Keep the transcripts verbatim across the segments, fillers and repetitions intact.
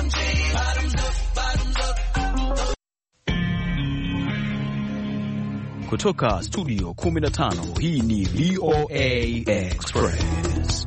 Kutoka studio kumi na tano, hii ni V O A Express.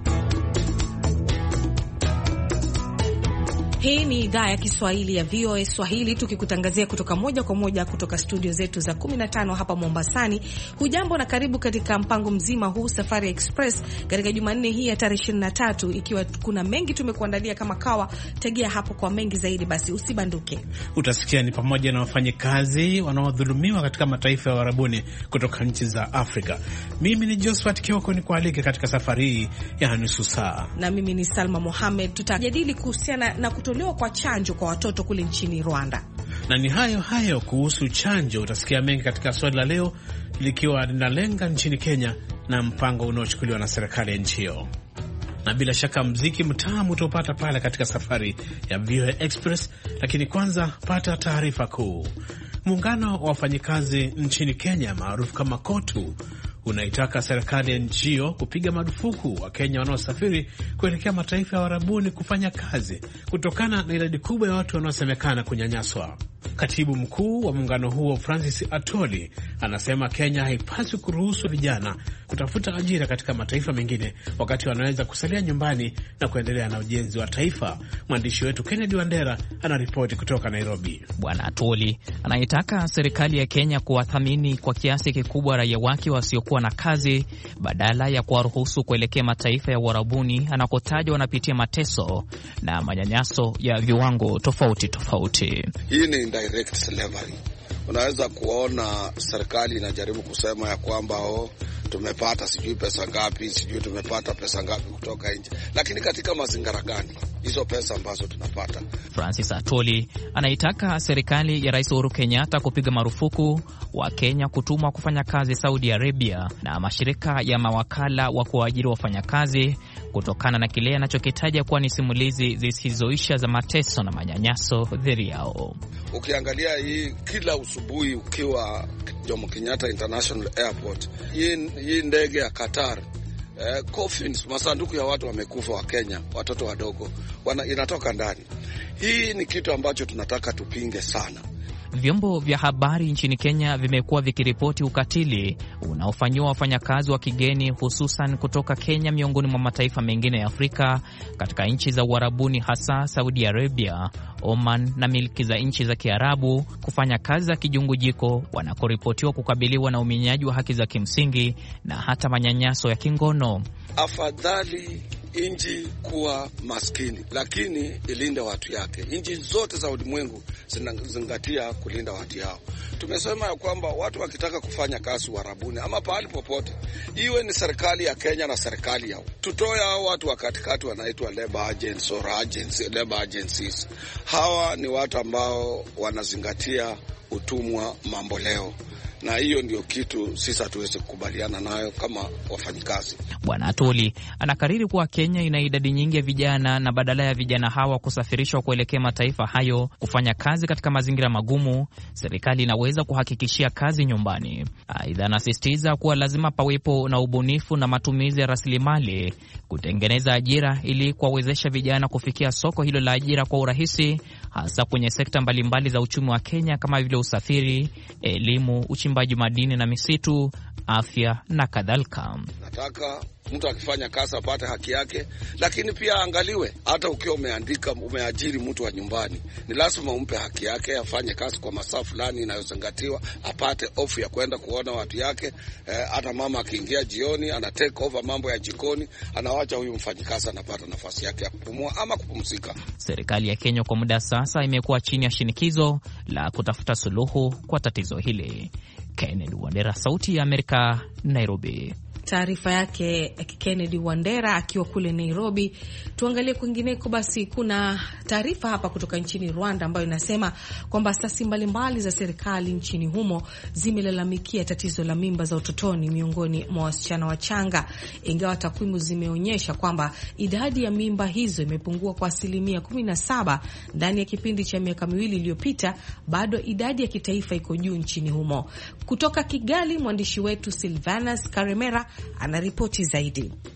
Hii ni idhaa ya Kiswahili ya V O A Swahili, tukikutangazia kutoka moja kwa moja kutoka studio zetu za kumi na tano hapa Mombasani. Hujambo na karibu katika mpango mzima huu Safari Express katika Jumanne hii ya tarehe ishirini na tatu, ikiwa kuna mengi tumekuandalia kama kawa. Tegea hapo kwa mengi zaidi, basi usibanduke. Utasikia ni pamoja na wafanyikazi wanaodhulumiwa katika mataifa ya Uarabuni kutoka nchi za Afrika. Mimi ni Josephat Kioko, ni kualike katika safari hii ya nusu saa. Na mimi ni Salma Mohamed. Tutajadili kuhusiana na kutolewa kwa chanjo kwa watoto kule nchini Rwanda. Na ni hayo hayo kuhusu chanjo, utasikia mengi katika swali la leo, likiwa linalenga nchini Kenya na mpango unaochukuliwa na serikali ya nchi hiyo. Na bila shaka mziki mtamu utapata pale katika safari ya V O A Express, lakini kwanza pata taarifa kuu. Muungano wa wafanyikazi nchini Kenya maarufu kama KOTU unaitaka serikali ya nchi hiyo kupiga marufuku wa Kenya wanaosafiri kuelekea mataifa ya Uarabuni kufanya kazi kutokana na idadi kubwa ya watu wanaosemekana kunyanyaswa. Katibu mkuu wa muungano huo Francis Atoli anasema Kenya haipaswi kuruhusu vijana kutafuta ajira katika mataifa mengine wakati wanaweza kusalia nyumbani na kuendelea na ujenzi wa taifa. Mwandishi wetu Kennedy Wandera anaripoti kutoka Nairobi. Bwana Atoli anaitaka serikali ya Kenya kuwathamini kwa kiasi kikubwa raia wake wasiokuwa na kazi badala ya kuwaruhusu kuelekea mataifa ya Uarabuni anakotajwa wanapitia mateso na manyanyaso ya viwango tofauti tofauti. Hii ni direct slavery. Unaweza kuona serikali inajaribu kusema ya kwamba oh, tumepata sijui pesa ngapi, sijui tumepata pesa ngapi kutoka nje. Lakini katika mazingira gani hizo pesa ambazo tunapata? Francis Atoli anaitaka serikali ya Rais Uhuru Kenyatta kupiga marufuku wa Kenya kutumwa kufanya kazi Saudi Arabia na mashirika ya mawakala wa kuajiri wafanyakazi kutokana na kile anachokitaja kuwa ni simulizi zisizoisha za mateso na manyanyaso dhidi yao. Ukiangalia hii kila usubuhi ukiwa Jomo Kenyatta International Airport, hii, hii ndege ya Qatar, eh, coffins, masanduku ya watu wamekufa wa Kenya, watoto wadogo wana, inatoka ndani. Hii ni kitu ambacho tunataka tupinge sana. Vyombo vya habari nchini Kenya vimekuwa vikiripoti ukatili unaofanyiwa wafanyakazi wa kigeni hususan kutoka Kenya miongoni mwa mataifa mengine ya Afrika katika nchi za Uarabuni, hasa Saudi Arabia, Oman na milki za nchi za Kiarabu kufanya kazi za kijungujiko, wanakoripotiwa kukabiliwa na uminyaji wa haki za kimsingi na hata manyanyaso ya kingono. Afadhali inji kuwa maskini lakini ilinde watu yake. Inji zote za ulimwengu zinazingatia kulinda watu yao. Tumesema ya kwamba watu wakitaka kufanya kazi Uarabuni ama pahali popote, iwe ni serikali ya Kenya na serikali yao, tutoe hao watu wa katikati wanaitwa labor agents or agency, labor agencies. Hawa ni watu ambao wanazingatia utumwa mambo leo, na hiyo ndio kitu sisi hatuwezi kukubaliana nayo kama wafanyikazi. Bwana Atoli anakariri kuwa Kenya ina idadi nyingi ya vijana na badala ya vijana hawa kusafirishwa kuelekea mataifa hayo kufanya kazi katika mazingira magumu, serikali inaweza kuhakikishia kazi nyumbani. Aidha, anasisitiza kuwa lazima pawepo na ubunifu na matumizi ya rasilimali kutengeneza ajira ili kuwawezesha vijana kufikia soko hilo la ajira kwa urahisi, hasa kwenye sekta mbalimbali za uchumi wa Kenya kama vile usafiri, elimu, uchimbaji madini na misitu, afya na kadhalika. Nataka mtu akifanya kazi apate haki yake, lakini pia angaliwe, hata ukiwa umeandika umeajiri mtu wa nyumbani, ni lazima umpe haki yake, afanye kazi kwa masaa fulani inayozingatiwa, apate off ya kwenda kuona watu yake. Eh, hata mama akiingia jioni ana take over mambo ya jikoni, anawacha huyu mfanyikazi anapata nafasi yake ya kupumua ama kupumzika. Serikali ya Kenya kwa muda sasa imekuwa chini ya shinikizo la kutafuta suluhu kwa tatizo hili. Kennedy Wandera, Sauti ya Amerika, Nairobi. Taarifa yake Kennedy Wandera akiwa kule Nairobi. Tuangalie kwingineko. Basi kuna taarifa hapa kutoka nchini Rwanda ambayo inasema kwamba asasi mbalimbali za serikali nchini humo zimelalamikia tatizo la mimba za utotoni miongoni mwa wasichana wachanga, ingawa takwimu zimeonyesha kwamba idadi ya mimba hizo imepungua kwa asilimia kumi na saba ndani ya kipindi cha miaka miwili iliyopita. Bado idadi ya kitaifa iko juu nchini humo. Kutoka Kigali, mwandishi wetu Silvanus Karemera anaripoti zaidi.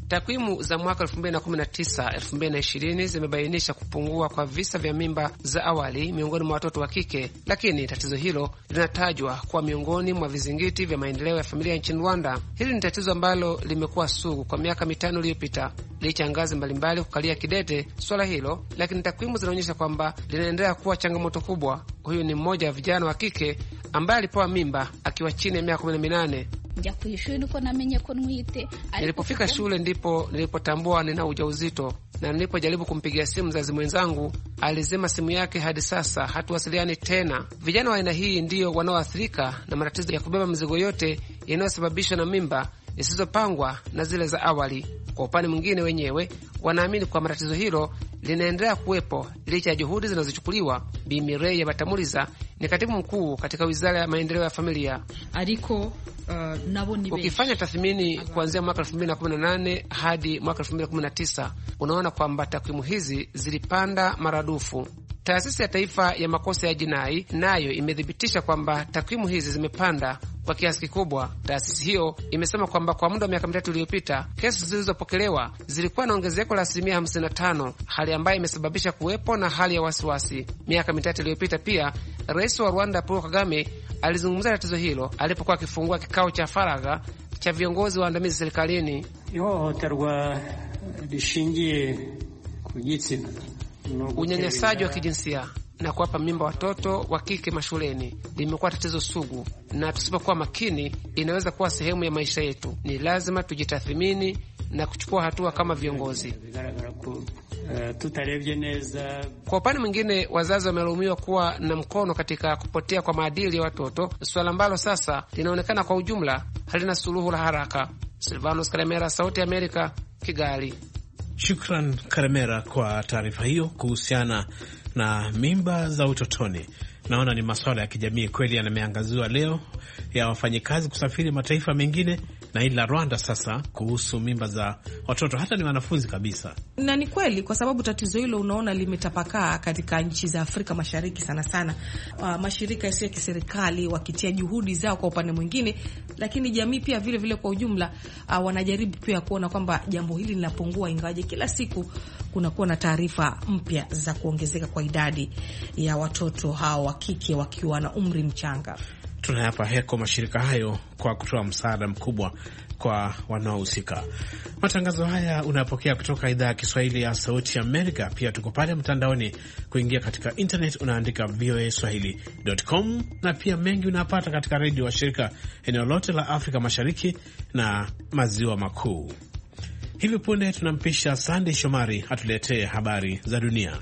Takwimu za mwaka elfu mbili na kumi na tisa elfu mbili na ishirini zimebainisha kupungua kwa visa vya mimba za awali miongoni mwa watoto wa kike, lakini tatizo hilo linatajwa kuwa miongoni mwa vizingiti vya maendeleo ya familia nchini Rwanda. Hili ni tatizo ambalo limekuwa sugu kwa miaka mitano iliyopita, licha ya ngazi mbalimbali kukalia kidete swala hilo, lakini takwimu zinaonyesha kwamba linaendelea kuwa changamoto kubwa. Huyu ni mmoja wa vijana wa kike ambaye alipewa mimba akiwa chini ya miaka kumi na minane. Nilipofika shule ndipo nilipotambua nina ujauzito, na nilipojaribu kumpigia simu mzazi mwenzangu alizima simu yake. Hadi sasa hatuwasiliani tena. Vijana wa aina hii ndiyo wanaoathirika na matatizo ya kubeba mizigo yote yanayosababishwa na mimba zisizopangwa na zile za awali. Kwa upande mwingine, wenyewe wanaamini kwa matatizo hilo linaendelea kuwepo licha ya juhudi zinazochukuliwa. Bi Mireille Batamuliza ni katibu mkuu katika Wizara ya Maendeleo ya Familia. Ariko Uh, naboni ukifanya tathmini kuanzia mwaka elfu mbili na kumi na nane hadi mwaka elfu mbili na kumi na tisa unaona kwamba takwimu hizi zilipanda maradufu. Taasisi ya Taifa ya Makosa ya Jinai nayo imethibitisha kwamba takwimu hizi zimepanda kwa kiasi kikubwa. Taasisi hiyo imesema kwamba kwa muda wa miaka mitatu iliyopita kesi zilizopokelewa zilikuwa na ongezeko la asilimia hamsini na tano, hali ambayo imesababisha kuwepo na hali ya wasiwasi. Miaka mitatu iliyopita pia Rais wa Rwanda Paul Kagame alizungumzia tatizo hilo alipokuwa akifungua kikao cha faragha cha viongozi waandamizi serikalini. Ihohoterwa rishingiye ku gitsina, unyanyasaji wa kijinsia na kuwapa mimba watoto wa kike mashuleni limekuwa tatizo sugu, na tusipokuwa makini inaweza kuwa sehemu ya maisha yetu. Ni lazima tujitathmini na kuchukua hatua kama viongozi. Kwa upande mwingine, wazazi wamelaumiwa kuwa na mkono katika kupotea kwa maadili ya watoto, swala ambalo sasa linaonekana kwa ujumla halina suluhu la haraka. Silvanos Karemera, Sauti ya Amerika, Kigali. Shukran Karemera kwa taarifa hiyo kuhusiana na mimba za utotoni. Naona ni masuala ya kijamii kweli yameangaziwa leo, ya wafanyikazi kusafiri mataifa mengine, na hili la Rwanda sasa kuhusu mimba za watoto, hata ni wanafunzi kabisa. Na ni kweli, kwa sababu tatizo hilo unaona limetapakaa katika nchi za Afrika Mashariki sana sana. Uh, mashirika yasiyo ya kiserikali wakitia juhudi zao kwa upande mwingine, lakini jamii pia vile vile kwa ujumla uh, wanajaribu pia kuona kwamba jambo hili linapungua, ingawaje kila siku kunakuwa na taarifa mpya za kuongezeka kwa idadi ya watoto hao wa kike wakiwa na umri mchanga. Tunayapa heko mashirika hayo kwa kutoa msaada mkubwa kwa wanaohusika. Matangazo haya unapokea kutoka idhaa ya Kiswahili ya Sauti ya Amerika. Pia tuko pale mtandaoni, kuingia katika internet unaandika v o a swahili dot com, na pia mengi unapata katika redio wa shirika eneo lote la Afrika Mashariki na Maziwa Makuu. Hivi punde tunampisha Sunday Shomari atuletee habari za dunia.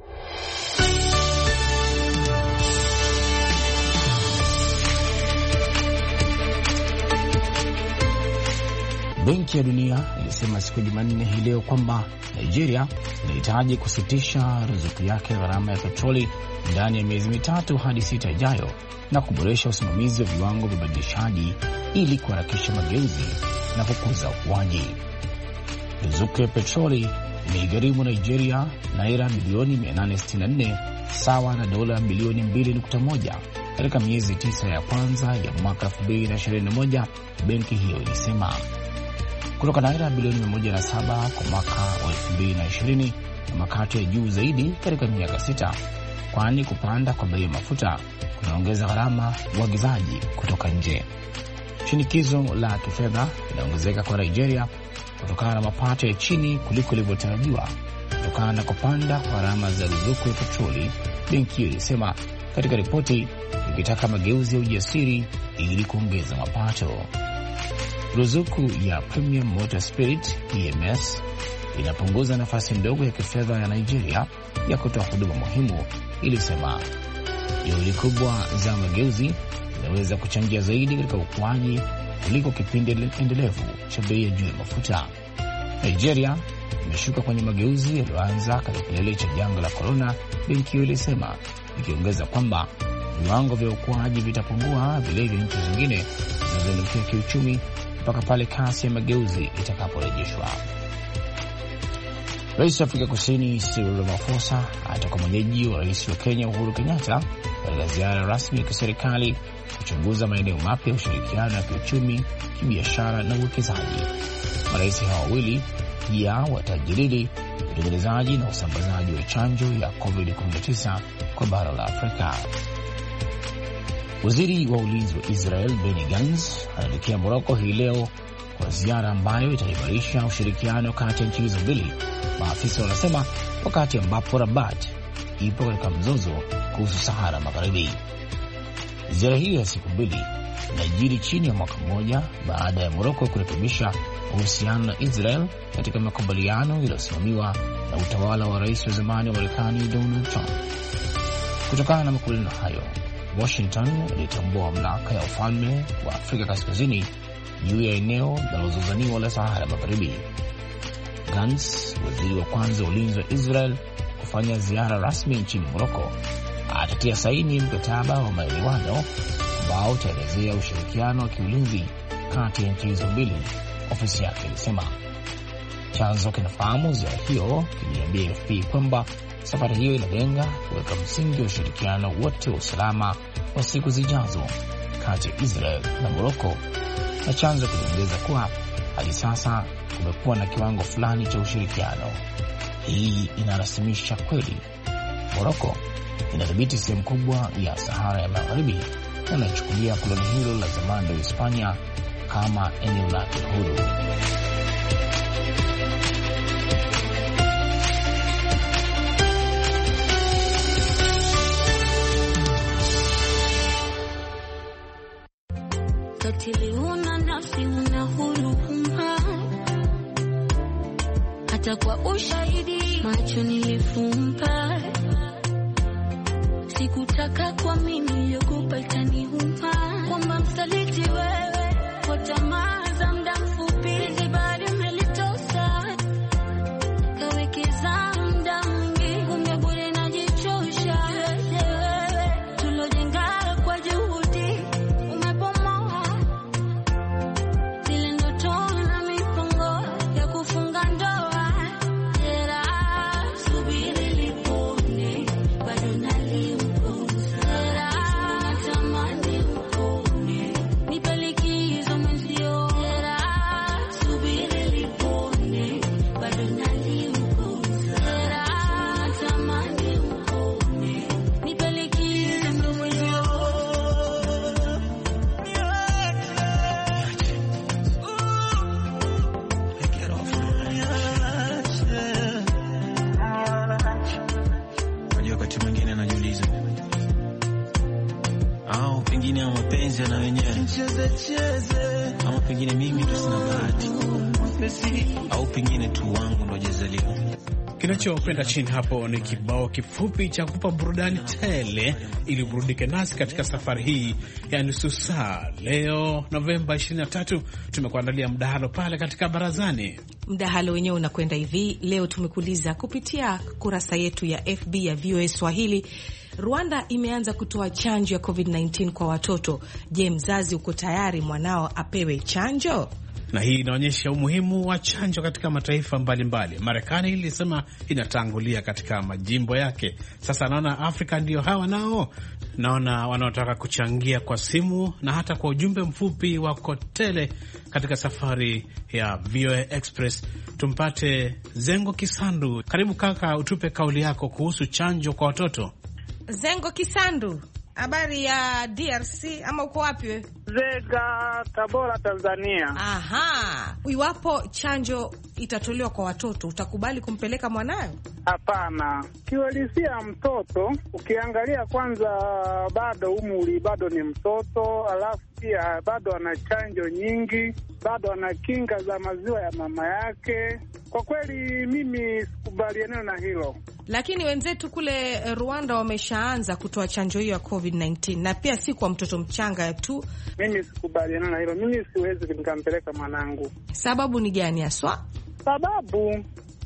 Benki ya Dunia ilisema siku ya Jumanne hii leo kwamba Nigeria inahitaji kusitisha ruzuku yake gharama ya petroli ndani ya miezi mitatu hadi sita ijayo na kuboresha usimamizi wa viwango vya ubadilishaji ili kuharakisha mageuzi na kukuza ukuaji. Ruzuku ya petroli imeigharimu Nigeria naira bilioni mia nane sitini na nne sawa na dola bilioni mbili nukta moja katika miezi tisa ya kwanza ya mwaka elfu mbili na ishirini na moja, benki hiyo ilisema. Kutoka naira bilioni mia moja na saba kwa mwaka wa elfu mbili na ishirini na makato ya juu zaidi katika miaka sita, kwani kupanda kwa bei ya mafuta kunaongeza gharama uagizaji kutoka nje. Shinikizo la kifedha linaongezeka kwa Nigeria kutokana na mapato ya chini kuliko ilivyotarajiwa kutokana na kupanda kwa gharama za ruzuku ya petroli, benki hiyo ilisema katika ripoti, ikitaka mageuzi ya ujasiri ili kuongeza mapato. Ruzuku ya Premium Motor Spirit P M S inapunguza nafasi ndogo ya kifedha ya Nigeria ya kutoa huduma muhimu, ilisema. Juhudi kubwa za mageuzi zinaweza kuchangia zaidi katika ukuaji kuliko kipindi endelevu cha bei ya juu ya mafuta. Nigeria imeshuka kwenye mageuzi yaliyoanza katika kilele cha janga la corona, benki hiyo ilisema, ikiongeza kwamba viwango vya ukuaji vitapungua vile vya nchi zingine zinazoelekea kiuchumi mpaka pale kasi ya mageuzi itakaporejeshwa. Rais wa Afrika Kusini Cyril Ramaphosa atakuwa mwenyeji wa rais wa Kenya Uhuru Kenyatta katika ziara rasmi ya kiserikali kuchunguza maeneo mapya ya ushirikiano ya kiuchumi, kibiashara na uwekezaji. Marais hao wawili pia watajadili utengenezaji na usambazaji wa chanjo ya covid kumi na tisa kwa bara la Afrika. Waziri wa ulinzi wa Israel Benny Gantz anaelekea Moroko hii leo kwa ziara ambayo itaimarisha ushirikiano kati ya nchi hizo mbili, maafisa wanasema, wakati ambapo Rabat ipo katika mzozo kuhusu Sahara Magharibi. Ziara hiyo ya siku mbili inajiri chini ya mwaka mmoja baada ya Moroko kurekebisha uhusiano na Israel katika makubaliano yaliyosimamiwa na utawala wa rais wa zamani wa Marekani Donald Trump. Kutokana na makubaliano hayo, Washington ilitambua mamlaka ya ufalme wa Afrika Kaskazini juu ya eneo linalozozaniwa la Sahara Magharibi. Gantz, waziri wa kwanza wa ulinzi wa Israel kufanya ziara rasmi nchini Moroko, atatia saini mkataba wa maelewano ambao utaelezea ushirikiano wa kiulinzi kati ya nchi hizo mbili, ofisi yake ilisema. Chanzo kinafahamu ziara hiyo kiliambia A F P kwamba safari hiyo inalenga kuweka msingi wa ushirikiano wote wa usalama wa siku zijazo kati ya Israel na Moroko, na chanzo kiliongeza kuwa hadi sasa kumekuwa na kiwango fulani cha ushirikiano. Hii inarasimisha kweli Moroko inadhibiti sehemu kubwa ya Sahara ya Magharibi na inachukulia koloni hilo la zamani la Hispania kama eneo lake huru. Katili una nafsi una huruma, hata kwa ushahidi macho nilifumba. Sikutaka kwa mimi niliogopa itaniuma, kwamba msaliti wewe kwa tamaa za muda mfupi, zibari umelitosa kawekeza muda mwingi, kumbe bure najichosha. Wewe tulojenga kwa juhudi umepomoa, zile ndoto na mipango ya kufunga ndoa. Jera subiri lipone, bado naliu na wenyewe cheze cheze, ama pengine mimi ndo sina bahati, au pengine tu wangu ndo jezaliwa. Kinachokwenda chini hapo ni kibao kifupi cha kupa burudani tele ili burudike nasi katika safari hii ya nusu saa. Leo Novemba ishirini na tatu tumekuandalia mdahalo pale katika barazani. Mdahalo wenyewe unakwenda hivi. Leo tumekuuliza kupitia kurasa yetu ya F B ya V O A Swahili, Rwanda imeanza kutoa chanjo ya covid kumi na tisa kwa watoto. Je, mzazi uko tayari mwanao apewe chanjo? Na hii inaonyesha umuhimu wa chanjo katika mataifa mbalimbali. Marekani ilisema inatangulia katika majimbo yake. Sasa naona Afrika ndio hawa nao, naona wanaotaka kuchangia kwa simu na hata kwa ujumbe mfupi wa kotele katika safari ya V O A Express. Tumpate Zengo Kisandu. Karibu kaka, utupe kauli yako kuhusu chanjo kwa watoto. Zengo Kisandu, habari ya D R C ama uko wapi wewe? Zega, Tabora, Tanzania. Aha. Iwapo chanjo itatolewa kwa watoto, utakubali kumpeleka mwanayo? Hapana. Kiwalisia mtoto, ukiangalia kwanza bado umri bado ni mtoto, alafu pia bado ana chanjo nyingi, bado ana kinga za maziwa ya mama yake. Kwa kweli mimi sikubaliana na hilo. Lakini wenzetu kule Rwanda wameshaanza kutoa chanjo hiyo ya covid kumi na tisa, na pia si kwa mtoto mchanga tu. Mimi sikubaliana na hilo. Mimi siwezi nikampeleka mwanangu. Sababu ni gani haswa? Sababu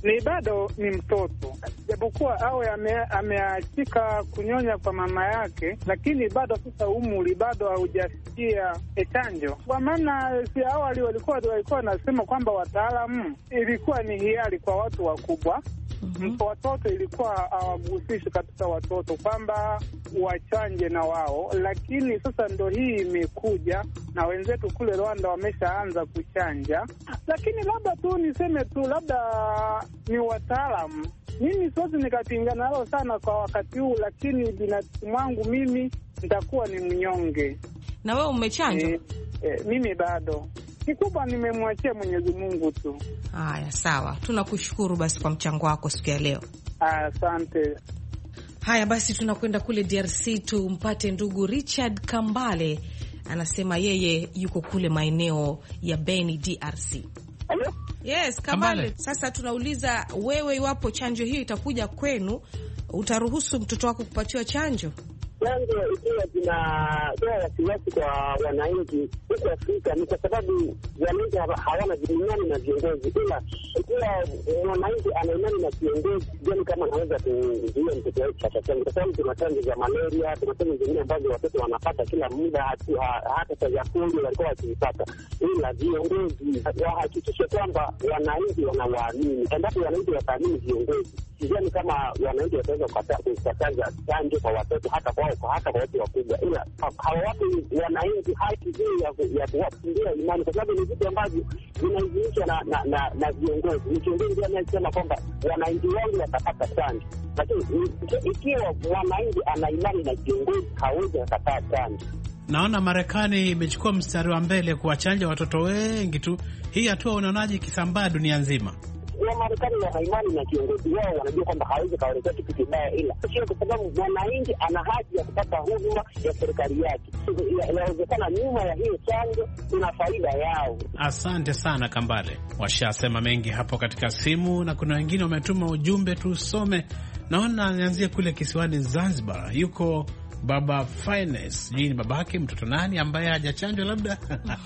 ni bado ni mtoto, japokuwa awe ameachika kunyonya kwa mama yake, lakini bado sasa umri bado haujafikia chanjo. Kwa maana si awali walikuwa walikuwa wanasema kwamba wataalamu ilikuwa ni hiari kwa watu wakubwa. Mm-hmm. Watoto ilikuwa hawagusishi katika watoto kwamba wachanje na wao, lakini sasa ndo hii imekuja na wenzetu kule Rwanda wameshaanza kuchanja. Lakini labda tu niseme tu labda ni wataalamu, mimi siwezi nikapingana nalo sana kwa wakati huu, lakini binafsi mwangu mimi nitakuwa ni mnyonge. Na wewe umechanja? E, e, mimi bado. Kikubwa nimemwachia Mwenyezi Mungu tu. Haya, sawa. Tunakushukuru basi kwa mchango wako siku ya leo. Asante. Haya basi tunakwenda kule D R C tumpate ndugu Richard Kambale. Anasema yeye yuko kule maeneo ya Beni D R C. Hello? Yes, Kambale. Kambale. Sasa tunauliza wewe, iwapo chanjo hiyo itakuja kwenu, utaruhusu mtoto wako kupatiwa chanjo? Chanjo ikiwa zinatoa wasiwasi kwa wananchi huko Afrika ni kwa sababu wananchi hawana imani na viongozi, ila ikiwa mwananchi ana imani na kiongozi, jani kama anaweza kuzuia mtoto wake kupata chanjo, kwa sababu tuna chanjo za malaria, tuna chanjo zingine ambazo watoto wanapata kila muda, hata cha yakuli walikuwa wakipata, ila viongozi wahakikishe kwamba wananchi wanawaamini. Endapo wananchi wataamini viongozi, sijani kama wananchi wataweza kukataza chanjo kwa watoto hata kwa hata kwa watu wakubwa, ila hawawapi wananchi haki hii ya ya kuwafundia imani, kwa sababu ni vitu ambavyo vinaidhinishwa na na na, na viongozi. Ni kiongozi anayesema kwamba wananchi wangu watapata chanjo, lakini ikiwa wananchi ana imani na kiongozi hawezi kukataa chanjo. Naona Marekani imechukua mstari wa mbele kuwachanja watoto wengi tu. Hii hatua unaonaje kisambaa dunia nzima? Wa Marekani wana imani na kiongozi wao, wanajua kwamba hawezi kawaletea kitu kibaya, ila sio kwa sababu mwananchi ana haki ya kupata huduma ya serikali yake. Inawezekana nyuma ya hiyo chanjo kuna faida yao. Asante sana Kambale. Washasema mengi hapo katika simu na kuna wengine wametuma ujumbe tusome. Naona nianzie kule kisiwani Zanzibar. Yuko Baba Finance, jini babake mtoto nani ambaye hajachanjwa labda?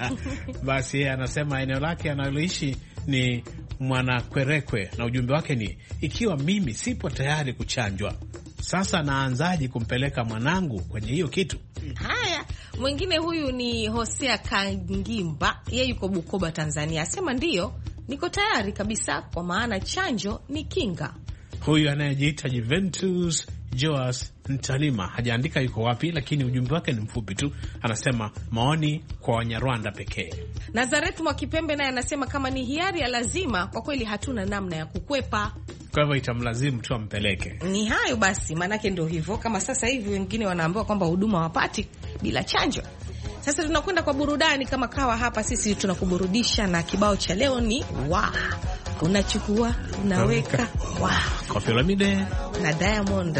Basi yeye anasema eneo lake analoishi ni Mwanakwerekwe na ujumbe wake ni ikiwa mimi sipo tayari kuchanjwa, sasa naanzaje kumpeleka mwanangu kwenye hiyo kitu? Haya, mwingine huyu ni Hosea Kangimba, yeye yuko Bukoba Tanzania. Asema ndiyo, niko tayari kabisa kwa maana chanjo ni kinga. Huyu anayejiita Juventus Joas Ntalima hajaandika yuko wapi, lakini ujumbe wake ni mfupi tu. Anasema maoni kwa Wanyarwanda pekee. Nazareth Mwakipembe naye anasema kama ni hiari ya lazima, kwa kweli hatuna namna ya kukwepa, kwa hivyo itamlazimu tu ampeleke. Ni hayo basi, manake ndio hivyo. Kama sasa hivi wengine wanaambiwa kwamba huduma wapati bila chanjo. Sasa tunakwenda kwa burudani kama kawa hapa, sisi tunakuburudisha na kibao cha leo ni wa unachukua unaweka wa Koffi Olomide na Diamond.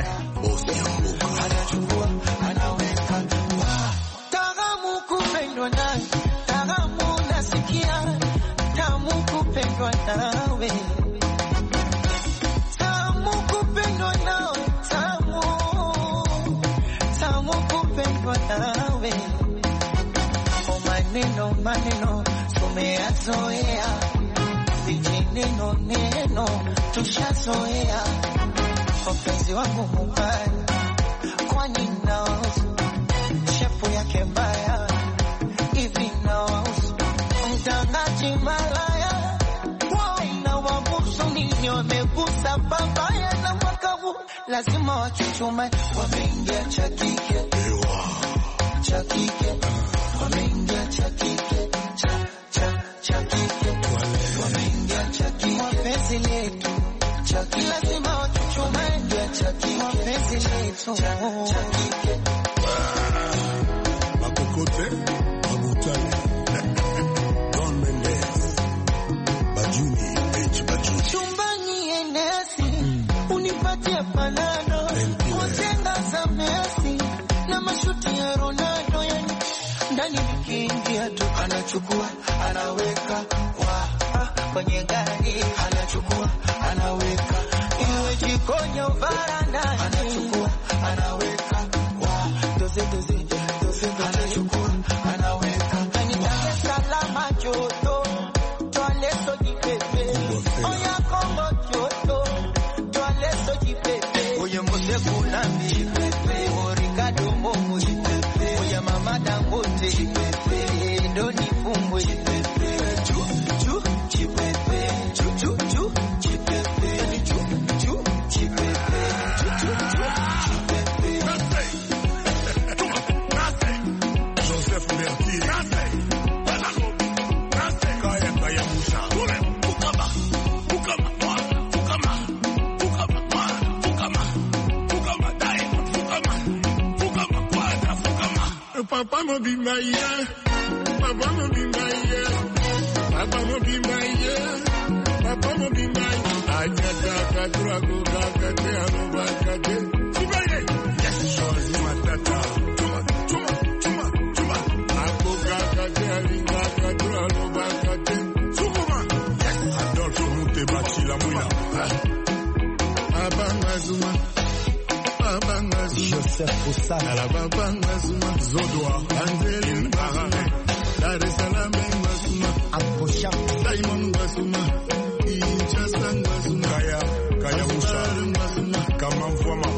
Anachukua anaweka wa tamu kupendwa nawe, tamu nasikia tamu kupendwa nawe, tamu kupendwa nawe, tamu tamu kupendwa nawe. O maneno maneno tumeyazoea, vijineno neno tushazoea. Mpenzi wangu mubaya, kwani naosu shepu yake mbaya hivi naosu mtangaji malaya wana wabusu nini wamegusa babaya na makavu lazima wachuchume. Wameingia cha kike cha kike, wameingia cha kike cha cha cha kike, wameingia cha kike wapenzi letu cha kike lazima wachuchume cha kike wapenzi letu cha kike. Makokote Mabutale Don Mendes Bajuni H Bajuni chumbani enesi unipatie panado wajenga za Messi na mashuti ya Ronaldo, yani ndani nikiingia tu anachukua anaweka wa kwenye gari anachukua anaweka iwe jikoni au varandani anachukua anaweka wa doze doze doze anachukua anaweka ndani ya salama joto toleso jipepe oya kombo joto Jose Kulambi Chipepe Ricardo Momo Chipepe Oya Mama Dangote Chipepe Doni Fumbwe Chipepe Chu Chu Chipepe Chu Chu Chu Chipepe Chu Chu Chipepe Chu Chu Chipepe Joseph Mertier Kaya Kaya Musha Fukama Fukama Fukama Fukama Fukama Fukama Dai Fukama Fukama Kwada Fukama Papa mo bimba ye Papa mo bimba ye Papa mo bimba ye Papa mo bimba ye Anyata katura kukakate Anubakate Sibaye Yes Shozi matata Chuma Chuma Chuma Chuma Akukakate Alingakate Anubakate Sukuma Yes Adolfo Mutebachi la mwina Abangazuma Abangazuma Joseph Foussana La Babangazuma Zodoa Angelin Barame Dar es Salaam Ngazuma Aposha Simon Ngazuma Inchasa Ngazuma Kaya Kaya Musa Ngazuma Kama Mfwama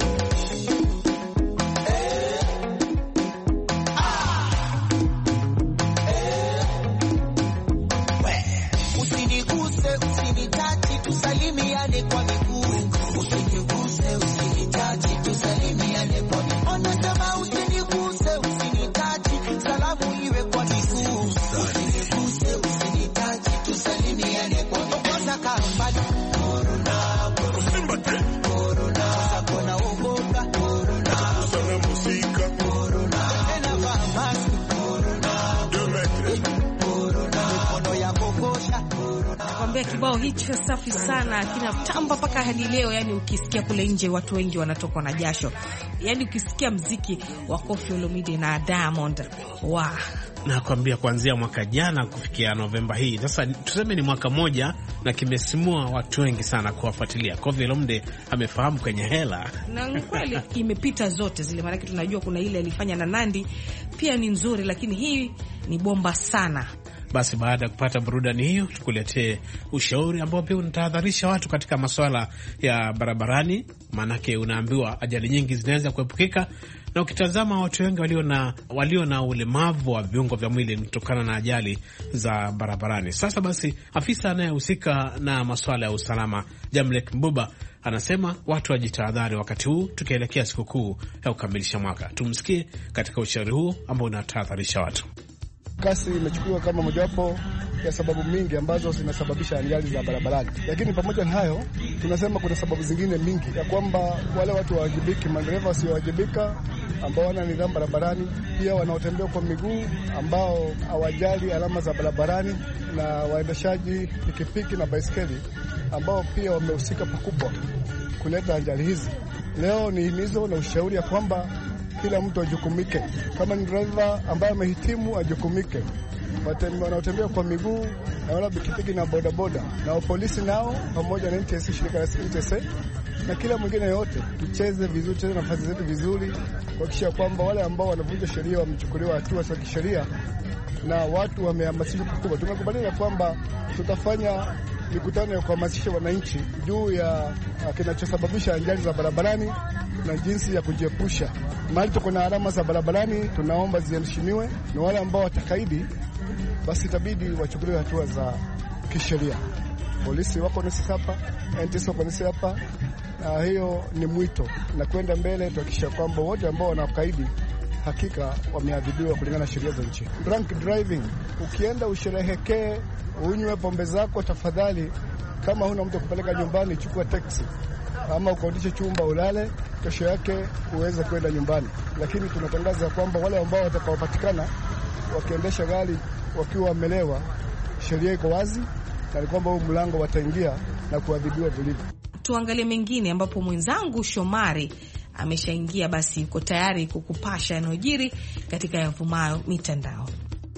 Usiniguse, usinitachi, tusalimiane kwa miguu. Usiniguse, usinitachi, tusalimiane kwa miguu. Anasema usiniguse, usinitachi, salamu iwe kwa miguu. Usiniguse, usinitachi, tusalimiane kwa miguu. Kwanza kambali, corona, corona, corona, sakona ugoga, corona, sana musika, corona, tena vaa mask, corona, deux metres, corona, mikono ya kokosha. Nakwambia kibao hicho safi sana, kinatamba mpaka hadi leo. Yani ukisikia kule nje watu wengi wanatokwa na jasho. Yani ukisikia mziki wa Koffi Olomide na Diamond, wa nakwambia kuanzia mwaka jana kufikia Novemba hii. Sasa tuseme ni mwaka moja na kimesimua watu wengi sana kuwafuatilia. Koffi Olomide amefahamu kwenye hela. Na kweli imepita zote zile, maana tunajua kuna ile alifanya na Nandi pia ni nzuri, lakini hii ni bomba sana. Basi baada ya kupata burudani hiyo, tukuletee ushauri ambao pia unatahadharisha watu katika masuala ya barabarani, maanake unaambiwa ajali nyingi zinaweza kuepukika. Na ukitazama watu wengi walio na walio na ulemavu wa viungo vya mwili kutokana na ajali za barabarani. Sasa basi, afisa anayehusika na masuala ya usalama Jamlek Mbuba anasema watu wajitahadhari wakati huu tukielekea sikukuu ya kukamilisha mwaka. Tumsikie katika ushauri huu ambao unatahadharisha watu. Kasi imechukuliwa kama mojawapo ya sababu mingi ambazo zinasababisha ajali za barabarani, lakini pamoja na hayo tunasema kuna sababu zingine mingi ya kwamba wale watu wawajibiki, madereva wasiowajibika ambao wana nidhamu barabarani, pia wanaotembea kwa miguu ambao hawajali alama za barabarani, na waendeshaji pikipiki na baiskeli ambao pia wamehusika pakubwa kuleta ajali hizi. Leo ni himizo na ushauri ya kwamba kila mtu ajukumike. Kama ni driver ambaye amehitimu ajukumike, wanaotembea kwa miguu na wala pikipiki na bodaboda na polisi nao pamoja na N T S A, shirika la N T S A na kila mwingine yote, tucheze vizuri, tucheze nafasi zetu vizuri, kuhakikisha kwamba wale ambao wanavunja sheria wamechukuliwa hatua za kisheria na watu wamehamasishwa pakubwa. Tumekubaliana kwamba tutafanya mikutano ya kuhamasisha wananchi juu ya kinachosababisha ajali za barabarani na jinsi ya kujiepusha. Mahali tuko na alama za barabarani tunaomba ziheshimiwe, na wale ambao watakaidi basi itabidi wachukuliwe hatua za kisheria. Polisi wako nasi hapa, N T S A wako nasi hapa. Uh, hiyo ni mwito na kwenda mbele tuhakikisha kwamba wote ambao wanakaidi hakika wameadhibiwa kulingana na sheria za nchi. Drunk driving, ukienda usherehekee, unywe pombe zako, tafadhali kama huna mtu kupeleka nyumbani, chukua taxi ama ukodishe chumba ulale, kesho yake uweze kwenda nyumbani. Lakini tunatangaza kwamba wale ambao watakaopatikana wakiendesha gari wakiwa wamelewa, sheria iko wazi na ni kwamba huu mlango wataingia na kuadhibiwa vilivyo. Tuangalie mengine ambapo mwenzangu Shomari ameshaingia, basi yuko tayari kukupasha yanayojiri katika yavumayo mitandao.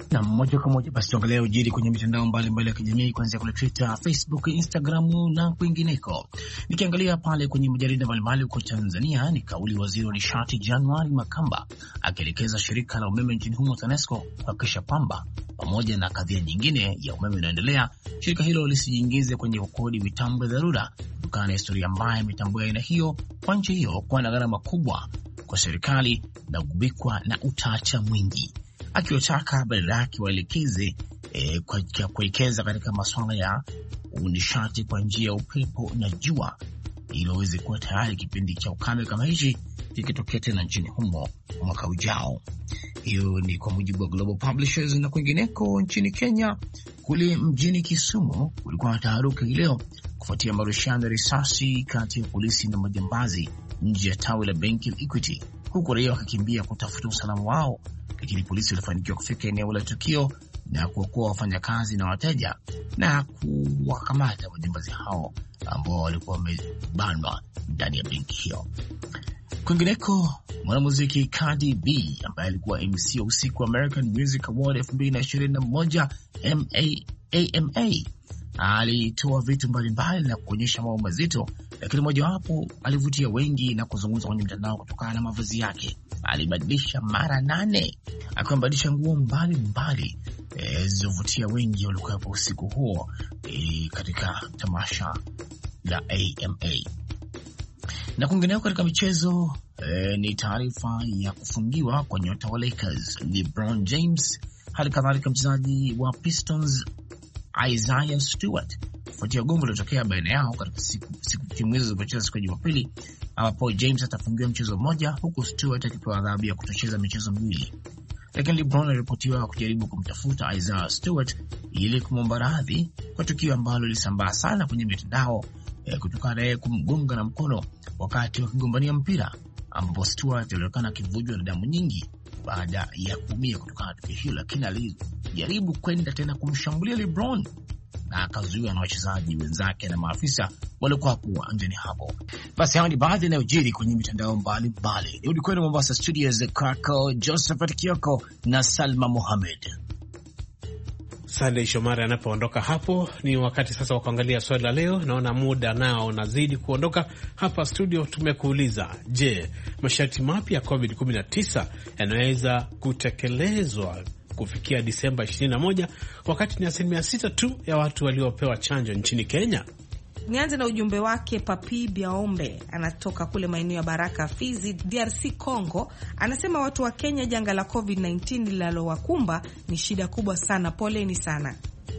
Na moja kwa moja basi tuangalia ujiri kwenye mitandao mbalimbali ya kijamii, kuanzia kule Twitter, Facebook, Instagram na kwingineko. Nikiangalia pale kwenye majarida mbalimbali huko Tanzania, ni kauli waziri wa nishati Januari Makamba akielekeza shirika la umeme nchini humo TANESCO kuhakikisha kwamba pamoja na kadhia nyingine ya umeme inaendelea, shirika hilo lisijiingize kwenye kukodi mitambo ya dharura kutokana na historia mbaya mitambo ya aina hiyo kwa nchi hiyo kuwa na gharama kubwa kwa serikali na kugubikwa na utacha mwingi, akiwataka badala yake waelekeze e, kuwekeza katika masuala ya nishati kwa njia ya upepo na jua ili waweze kuwa tayari kipindi cha ukame kama hichi kikitokea tena nchini humo mwaka ujao. Hiyo ni kwa mujibu wa Global Publishers. Na kwingineko nchini Kenya, kule mjini Kisumu kulikuwa na taharuki leo kufuatia marushano ya risasi kati ya polisi na majambazi nje ya tawi la benki la Equity, huku raia wakikimbia kutafuta usalama wao, lakini polisi walifanikiwa kufika eneo la tukio na kuokoa wafanyakazi na wateja na kuwakamata majambazi hao ambao walikuwa wamebanwa ndani ya benki hiyo. Kwingineko, mwanamuziki Cardi B ambaye alikuwa M C wa usiku wa American Music Award elfu mbili na ishirini na moja A M A alitoa vitu mbalimbali na kuonyesha mambo mazito, lakini mojawapo alivutia wengi na kuzungumza kwenye mtandao kutokana na mavazi yake. Alibadilisha mara nane, akabadilisha nguo mbalimbali zilizovutia wengi waliokuwepo usiku huo e, katika tamasha la A M A. Na kwingineko katika michezo e, ni taarifa ya kufungiwa kwa nyota wa Lakers LeBron James, hali kadhalika mchezaji wa Pistons Isaiah Stewart kufuatia gombo lilotokea baina yao katika siku, siku timu hizo zilizocheza siku ya Jumapili, ambapo James atafungiwa mchezo mmoja huku Stewart akipewa adhabu ya kutocheza michezo miwili. Lakini LeBron aliripotiwa kujaribu kumtafuta Isaiah Stewart ili kumwomba radhi kwa tukio ambalo lilisambaa sana kwenye mitandao eh, kutokana na yeye kumgonga na mkono wakati wakigombania mpira, ambapo Stewart alionekana akivujwa na damu nyingi baada ya kuumia kutokana na tukio hilo, lakini alijaribu kwenda tena kumshambulia LeBron na akazuiwa na wachezaji wenzake na maafisa waliokuwa hapo uwanjani hapo. Basi hao ni baadhi yanayojiri kwenye mitandao mbalimbali. Nirudi kwenu Mombasa studios za kwako Josephat Kioko na Salma Mohamed. Sunday Shomari anapoondoka hapo, ni wakati sasa wa kuangalia swali la leo. Naona muda nao unazidi kuondoka hapa studio. Tumekuuliza, je, masharti mapya ya covid kumi na tisa yanaweza kutekelezwa kufikia Disemba ishirini na moja wakati ni asilimia sita tu ya watu waliopewa chanjo nchini Kenya? Nianze na ujumbe wake. Papi Biaombe anatoka kule maeneo ya Baraka, Fizi, D R C Congo. Anasema watu wa Kenya, janga la covid kumi na tisa linalowakumba ni shida kubwa sana, poleni sana.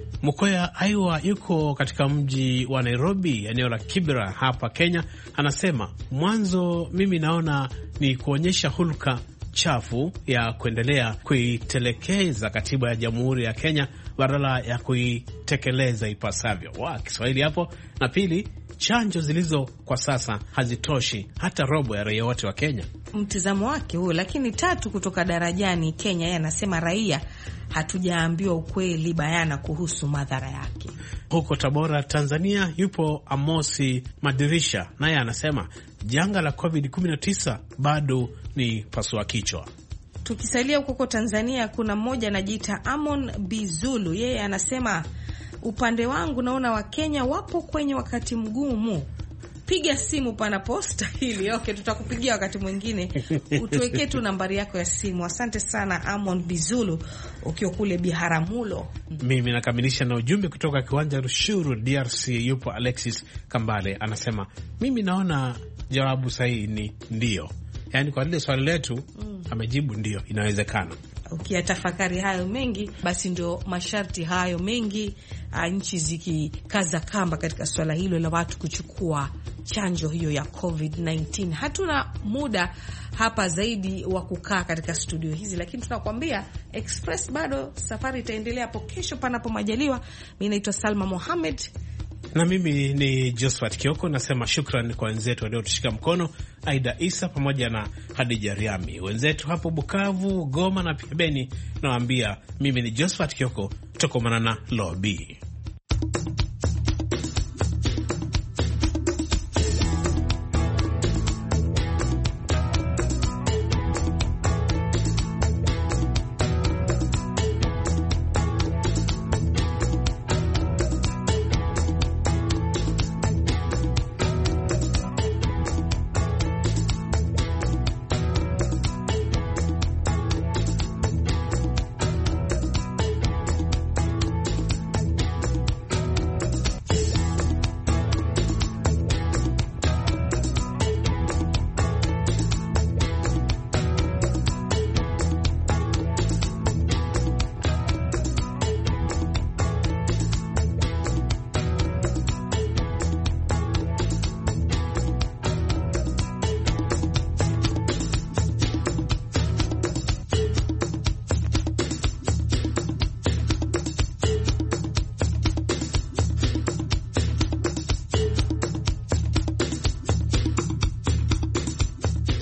Mkoya Aiwa yuko katika mji wa Nairobi, eneo la Kibera hapa Kenya. Anasema, mwanzo mimi naona ni kuonyesha hulka chafu ya kuendelea kuitelekeza katiba ya Jamhuri ya Kenya badala ya kuitekeleza ipasavyo. Wa Kiswahili hapo. Na pili, chanjo zilizo kwa sasa hazitoshi hata robo ya raia wote wa Kenya. Mtizamo wake huo. Lakini tatu kutoka Darajani, Kenya, yeye anasema raia hatujaambiwa ukweli bayana kuhusu madhara yake. Huko Tabora, Tanzania, yupo Amosi Madirisha, naye anasema janga la covid kumi na tisa bado ni pasua kichwa. Tukisalia huko Tanzania, kuna mmoja anajiita Amon Bizulu, yeye anasema upande wangu naona Wakenya wapo kwenye wakati mgumu. Piga simu pana posta hili. Okay, tutakupigia wakati mwingine. Utuwekee tu nambari yako ya simu. Asante sana Amon Bizulu ukiwa kule Biharamulo. Mimi nakamilisha na ujumbe kutoka kiwanja Rushuru, D R C. Yupo Alexis Kambale anasema, mimi naona jawabu sahihi ni ndio. Yaani kwa lile swali letu mm, amejibu ndio, inawezekana. Ukiyatafakari hayo mengi, basi ndio masharti hayo mengi, nchi zikikaza kamba katika swala hilo la watu kuchukua chanjo hiyo ya covid kumi na tisa. Hatuna muda hapa zaidi wa kukaa katika studio hizi, lakini tunakwambia Express bado safari itaendelea hapo kesho panapo majaliwa. Mimi naitwa Salma Mohamed. Na mimi ni Josephat Kioko, nasema shukrani kwa wenzetu waliotushika mkono, Aida Isa pamoja na Hadija Riami, wenzetu hapo Bukavu, Goma na pia Beni. Nawaambia mimi ni Josephat Kioko, tokomana na Lobby.